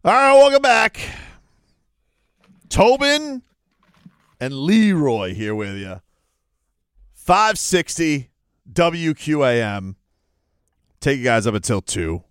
All right, welcome back. Tobin and Leroy here with you. 560 WQAM. Take you guys up until 2.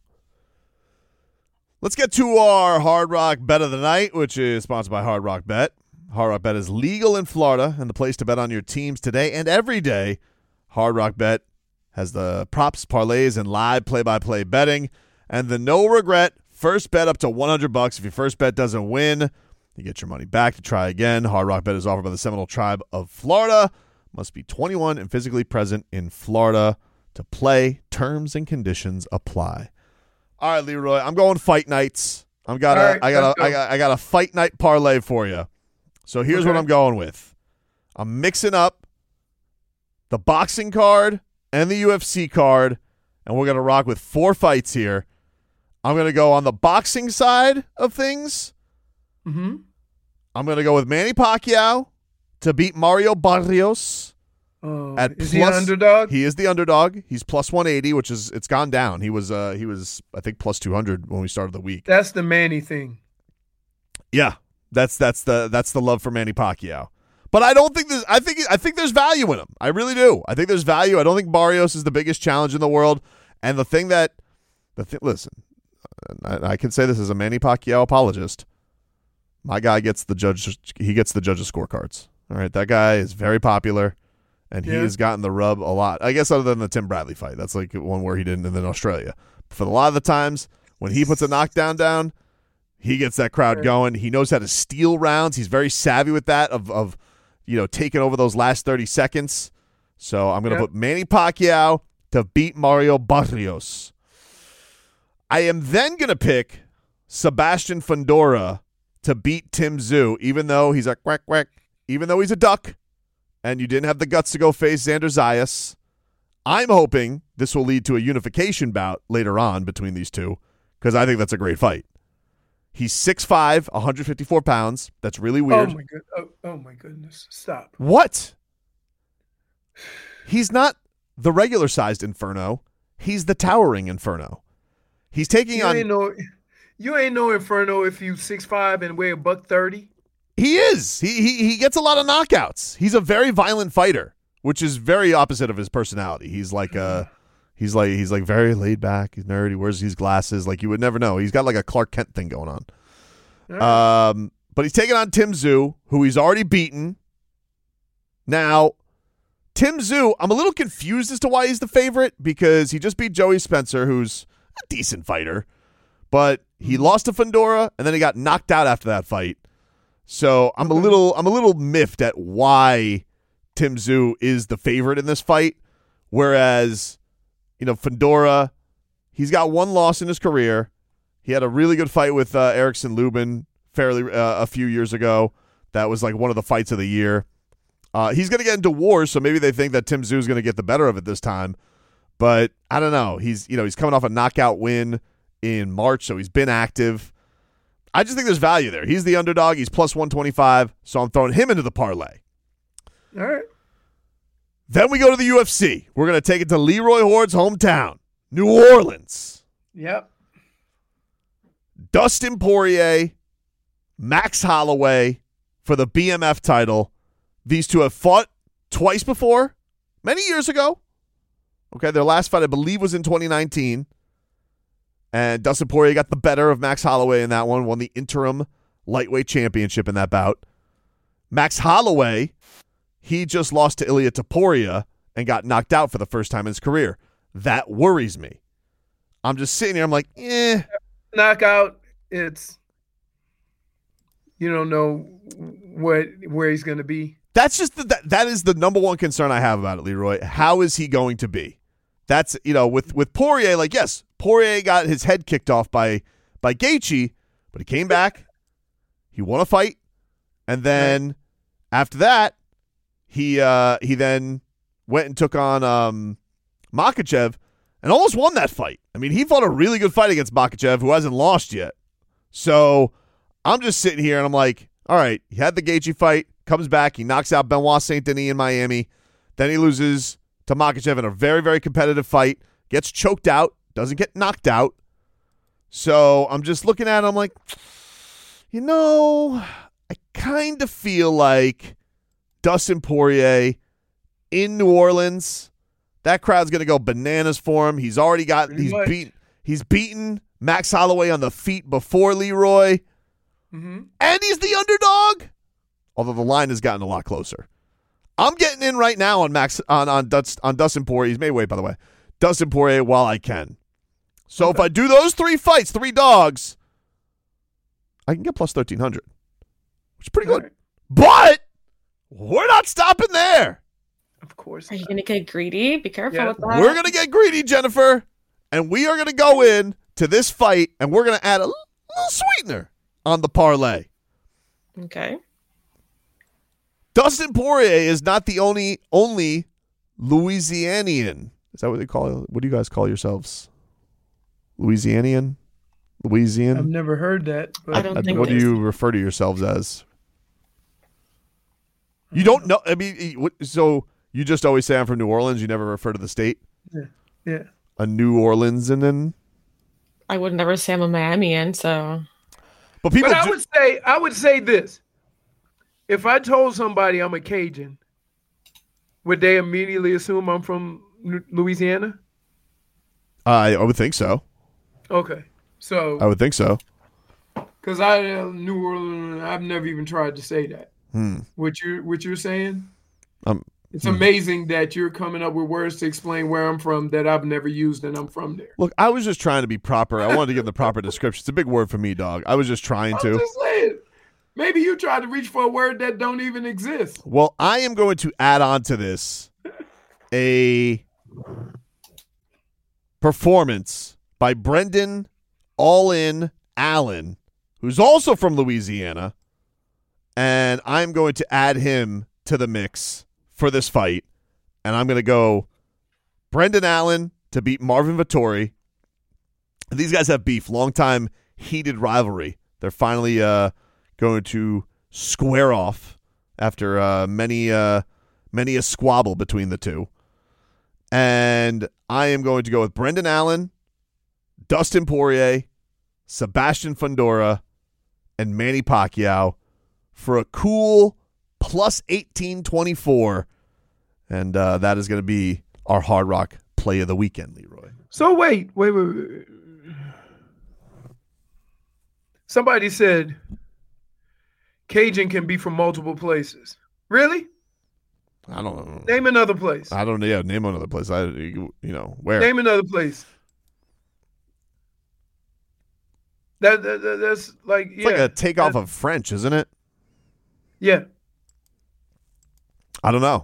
Let's get to our Hard Rock Bet of the Night, which is sponsored by Hard Rock Bet. Hard Rock Bet is legal in Florida and the place to bet on your teams today and every day. Hard Rock Bet has the props, parlays, and live play-by-play betting. And the no-regret first bet up to $100. If your first bet doesn't win, you get your money back to try again. Hard Rock Bet is offered by the Seminole Tribe of Florida. Must be 21 and physically present in Florida to play. Terms and conditions apply. All right, Leroy, I'm going fight nights. I got a fight night parlay for you. So here's what I'm going with. I'm mixing up the boxing card and the UFC card, and we're going to rock with 4 fights here. I'm going to go on the boxing side of things. Mm-hmm. I'm going to go with Manny Pacquiao to beat Mario Barrios. Is he an underdog? He is the underdog. He's plus 180, which is it's gone down. He was I think plus 200 when we started the week. That's the Manny thing. Yeah, that's the love for Manny Pacquiao. But I don't think there's I think there's value in him. I really do. I think there's value. I don't think Barrios is the biggest challenge in the world. And listen, I can say this as a Manny Pacquiao apologist. My guy gets the judges scorecards. All right, that guy is very popular, and he has gotten the rub a lot. I guess other than the Tim Bradley fight, that's like one where he didn't, and then Australia. But for a lot of the times when he puts a knockdown down, he gets that crowd going. He knows how to steal rounds. He's very savvy with that of taking over those last 30 seconds. So I'm going to put Manny Pacquiao to beat Mario Barrios. I am then going to pick Sebastian Fundora to beat Tim Tszyu, even though he's a quack quack, even though he's a duck, and you didn't have the guts to go face Xander Zayas. I'm hoping this will lead to a unification bout later on between these two, because I think that's a great fight. He's 6'5", 154 pounds. That's really weird. Oh my goodness. Stop. What? He's not the regular-sized Inferno. He's the towering Inferno. He's taking on... You ain't no Inferno if you 6'5" and weigh $130. He is. He gets a lot of knockouts. He's a very violent fighter, which is very opposite of his personality. He's like very laid back. He's nerdy. He wears these glasses. Like you would never know. He's got like a Clark Kent thing going on. Right. But he's taking on Tim Tszyu, who he's already beaten. Now, Tim Tszyu, I'm a little confused as to why he's the favorite, because he just beat Joey Spencer, who's a decent fighter, but he lost to Fundora and then he got knocked out after that fight. So I'm a little miffed at why Tim Tszyu is the favorite in this fight, whereas Fundora, he's got one loss in his career. He had a really good fight with Erickson Lubin a few years ago. That was like one of the fights of the year. He's going to get into wars, so maybe they think that Tim Tszyu is going to get the better of it this time. But I don't know. He's coming off a knockout win in March, so he's been active. I just think there's value there. He's the underdog. He's plus 125, so I'm throwing him into the parlay. All right. Then we go to the UFC. We're going to take it to Leroy Horde's hometown, New Orleans. Yep. Dustin Poirier, Max Holloway for the BMF title. These two have fought twice before, many years ago. Okay, their last fight, I believe, was in 2019. And Dustin Poirier got the better of Max Holloway in that one, won the interim lightweight championship in that bout. Max Holloway, he just lost to Ilia Topuria and got knocked out for the first time in his career. That worries me. I'm just sitting here, I'm like, Knockout, it's, you don't know where he's going to be. That's just that is the number one concern I have about it, Leroy. How is he going to be? That's, with Poirier, like, yes, Poirier got his head kicked off by Gaethje, but he came back. He won a fight. And then after that, he then went and took on Makhachev and almost won that fight. I mean, he fought a really good fight against Makhachev, who hasn't lost yet. So I'm just sitting here and I'm like, all right, he had the Gaethje fight, comes back, he knocks out Benoit Saint Denis in Miami. Then he loses to Makhachev in a very, very competitive fight, gets choked out, doesn't get knocked out. So I'm just looking at it. I'm like, I kind of feel like Dustin Poirier in New Orleans, that crowd's going to go bananas for him. He's already got he's beaten Max Holloway on the feet before Leroy. Mm-hmm. And he's the underdog. Although the line has gotten a lot closer. I'm getting in right now on Dustin Poirier. He's made weight, by the way. Dustin Poirier while I can. So if I do those 3 fights, 3 dogs, I can get plus 1,300, which is pretty good. Right. But we're not stopping there. Of course. Are you going to get greedy? Be careful with that. We're going to get greedy, Jennifer, and we are going to go in to this fight, and we're going to add a little sweetener on the parlay. Okay. Dustin Poirier is not the only Louisianian. Is that what they call it? What do you guys call yourselves? Louisianian? Louisian? I've never heard that. But I don't think what do there's- you refer to yourselves as? You don't know? I mean, so you just always say I'm from New Orleans. You never refer to the state? Yeah. A New Orleans and then? I would never say I'm a Miamian, so. But people But I would say this. If I told somebody I'm a Cajun, would they immediately assume I'm from Louisiana? I would think so. Okay. So, I would think so. because New Orleans, I've never even tried to say that. What you're saying? It's amazing that you're coming up with words to explain where I'm from that I've never used, and I'm from there. Look, I was just trying to be proper. I wanted to give the proper description. It's a big word for me, dog. I was just trying I'm to. just saying. Maybe you tried to reach for a word that don't even exist. Well, I am going to add on to this a performance by Brendan All-In Allen, who's also from Louisiana, and I'm going to add him to the mix for this fight, and I'm going to go Brendan Allen to beat Marvin Vettori. These guys have beef, long-time heated rivalry. They're finally going to square off after many a squabble between the two. And I am going to go with Brendan Allen, Dustin Poirier, Sebastian Fundora, and Manny Pacquiao for a cool plus 1824. And that is going to be our Hard Rock play of the weekend, Leroy. So wait. Somebody said Cajun can be from multiple places. Really? I don't know. Name another place. I don't know. Yeah, name another place. Where? Name another place. That's like, It's like a takeoff of French, isn't it? Yeah. I don't know.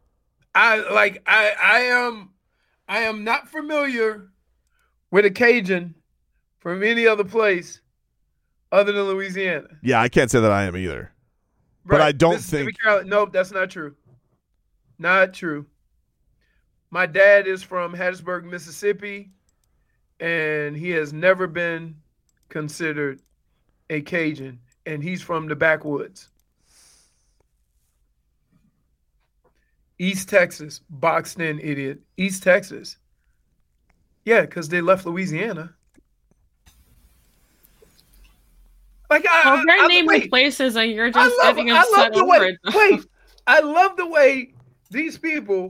I am not familiar with a Cajun from any other place other than Louisiana. Yeah, I can't say that I am either. But I don't think. Nope, that's not true. Not true. My dad is from Hattiesburg, Mississippi, and he has never been considered a Cajun, and he's from the backwoods. East Texas, boxed in, idiot. East Texas. Yeah, because they left Louisiana. Like they're naming places and you're just getting upset over it. Wait, I love the way these people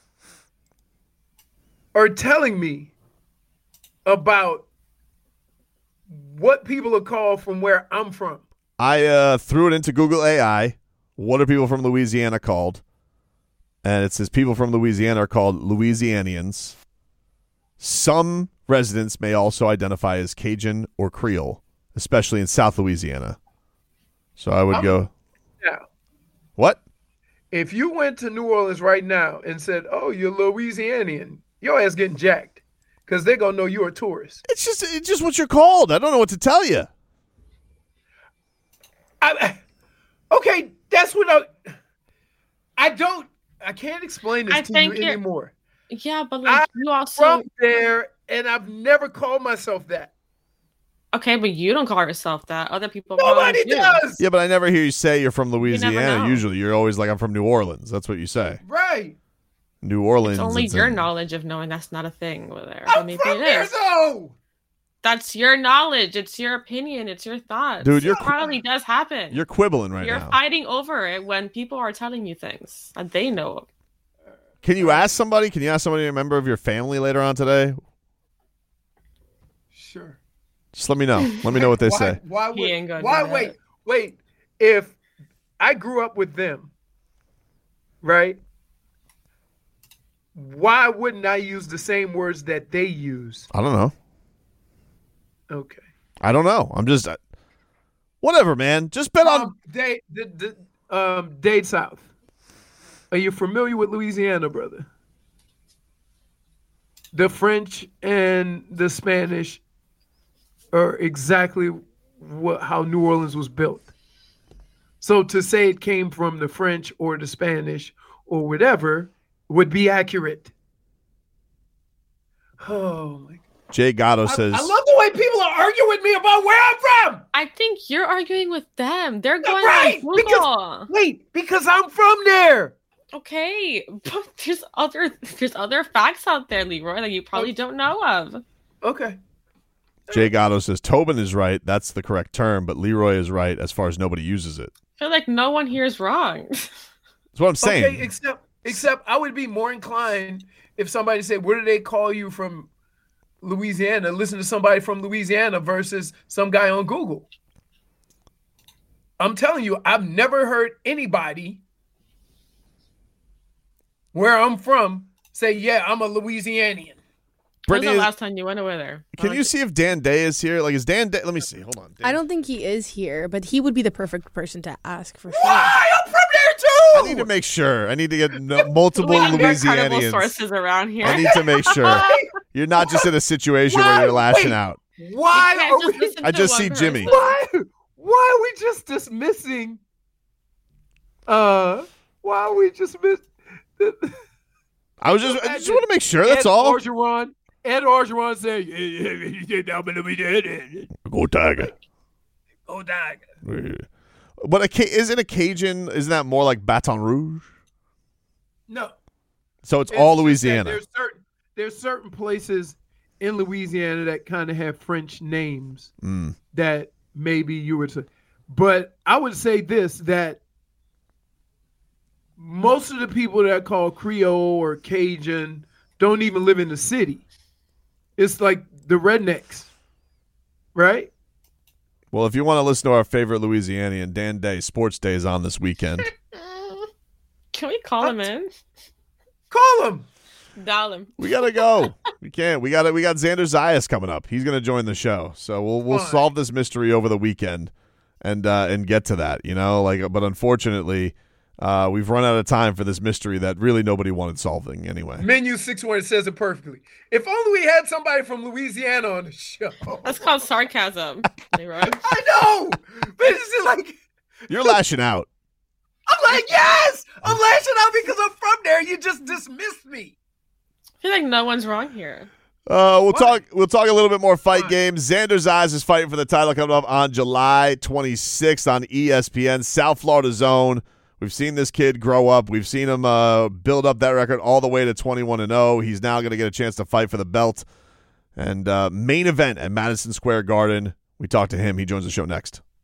are telling me about what people are called from where I'm from. I threw it into Google AI. What are people from Louisiana called? And it says people from Louisiana are called Louisianians. Some residents may also identify as Cajun or Creole, especially in South Louisiana. So I would go. Now, what? If you went to New Orleans right now and said, "Oh, you're Louisianian," your ass getting jacked because they're gonna know you're a tourist. It's just what you're called. I don't know what to tell you. Okay, that's what I can't explain this to you anymore. Yeah, but like you also from there, and I've never called myself that. Okay, but you don't call yourself that. Other people Nobody does. Yeah, but I never hear you say you're from never Louisiana. know. Usually, you're always like, I'm from New Orleans. That's what you say. Right. New Orleans. It's only it's your in- knowledge of knowing that's not a thing over there. I'm But maybe from it there, is. though. That's your knowledge. It's your opinion. It's your thoughts. Dude, it probably does happen. You're quibbling right now. You're fighting over it when people are telling you things that they know. Can you ask somebody? A member of your family later on today? Sure. Just let me know. Let me know what they say. Why wait. If I grew up with them, right? Why wouldn't I use the same words that they use? I don't know. Okay. I don't know. I'm just whatever, man. Just bet on Dade South. Are you familiar with Louisiana, brother? The French and the Spanish are exactly how New Orleans was built. So to say it came from the French or the Spanish or whatever would be accurate. Oh my God. Jay Gatto says, I love the way people are arguing with me about where I'm from. I think you're arguing with them. They're going right, on Google. Because I'm from there. Okay, but there's other facts out there, Leroy, that you probably don't know of. Okay. Jay Gatto says, Tobin is right. That's the correct term, but Leroy is right as far as nobody uses it. I feel like no one here is wrong. That's what I'm saying. Okay, except I would be more inclined if somebody said, where do they call you from Louisiana? Listen to somebody from Louisiana versus some guy on Google. I'm telling you, I've never heard anybody where I'm from say, yeah, I'm a Louisianian. When was the last time you went over there? Can you see if Dan Day is here? Like, is Dan Day? Let me see. Hold on. I don't think he is here, but he would be the perfect person to ask for sure. Why? I'm from there too. I need to make sure. I need to get multiple Louisianians. Sources around here. I need to make sure you're not just in a situation where you're lashing out. Why? I just see Jimmy. Why are we just dismissing? Why are we just I just want to make sure. That's all. Ed Orgeron said, "Go Tiger." Go Tiger. But isn't a Cajun? Isn't that more like Baton Rouge? No. So it's all Louisiana. There's certain places in Louisiana that kind of have French names that maybe you would say. But I would say this, that most of the people that call Creole or Cajun don't even live in the city. It's like the rednecks, right? Well, if you want to listen to our favorite Louisianian, Dan Day, Sports Day is on this weekend. Can we call him in? Call him. Dial him. We gotta go. We can't. We got Xander Zayas coming up. He's gonna join the show, so we'll solve this mystery over the weekend and get to that. You know, but unfortunately, we've run out of time for this mystery that really nobody wanted solving anyway. Menu 61 says it perfectly. If only we had somebody from Louisiana on the show. That's called sarcasm. I know, but it's just like you're lashing out. I'm like, yes, I'm lashing out because I'm from there. You just dismissed me. I feel like no one's wrong here. We'll talk a little bit more fight games. Xander Zayas is fighting for the title coming up on July 26th on ESPN, South Florida Zone. We've seen this kid grow up. We've seen him build up that record all the way to 21-0. He's now going to get a chance to fight for the belt. And main event at Madison Square Garden. We talked to him. He joins the show next.